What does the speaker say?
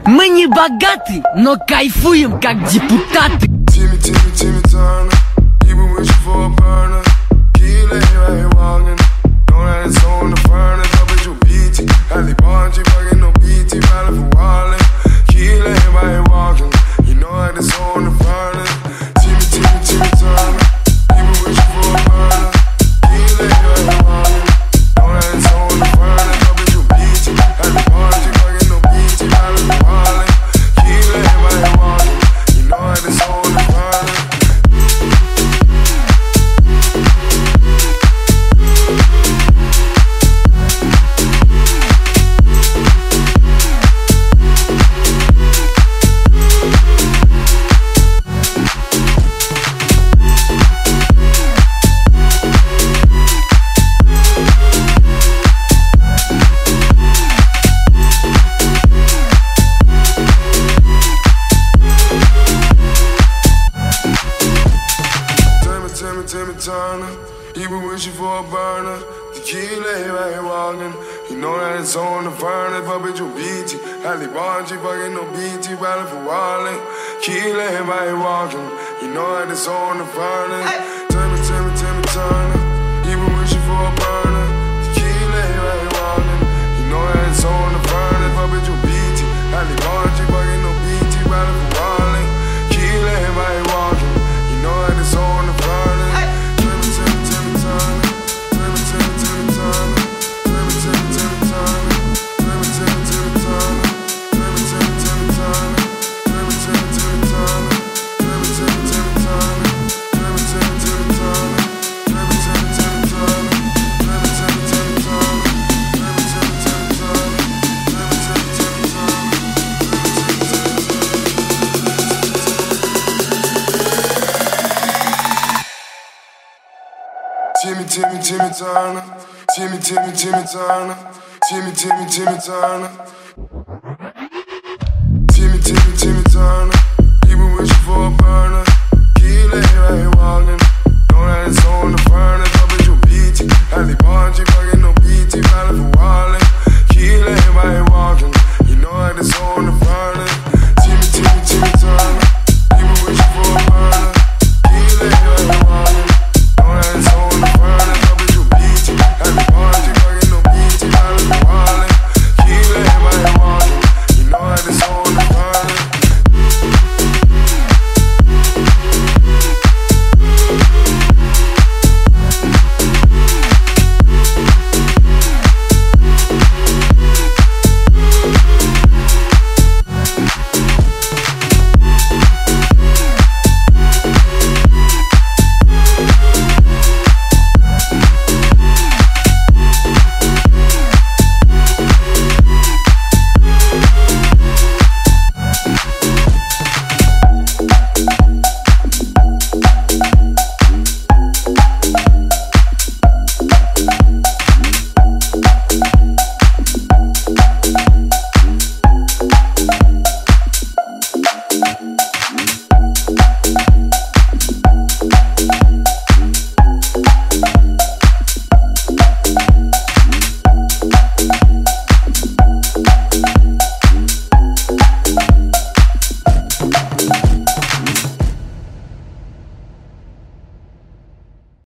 Мы не богаты, но кайфуем как депутаты. Timmy, Timmy, Timmy Turner. You been wishing for a burner. Key lay right here walking. Know that it's on the furnace. Up at your BT. Ali Bonji, fucking no BT. Riding for Wally. Key lay right here walking. You know that it's on the furnace. Timmy, Timmy, Timmy Turner. You been wishing for a burner. Key lay right here walking. Know that it's on the furnace. Up at your BT. Ali Bonji, fucking no BT. Riding for Wally. Key lay right here walking. You know that it's on the furnace. Timmy Turner, you been wishing for a burner. The key lay right here walking. You know that it's on the furnace. Up at your BT. Ali Bonji, fucking no BT. Riding for Wally. Key lay right here walking. You know that it's on the furnace. Timmy Turner, you been wishing for a burner. The key lay right here walking. You know that it's on the furnace. Up at your BT. Ali Bonji, fucking no BT. Riding for Wally. Key lay right here walking. You know that it's on the furnace. Timmy Turner, Timmy Turner, Timmy Turner, Timmy Turner.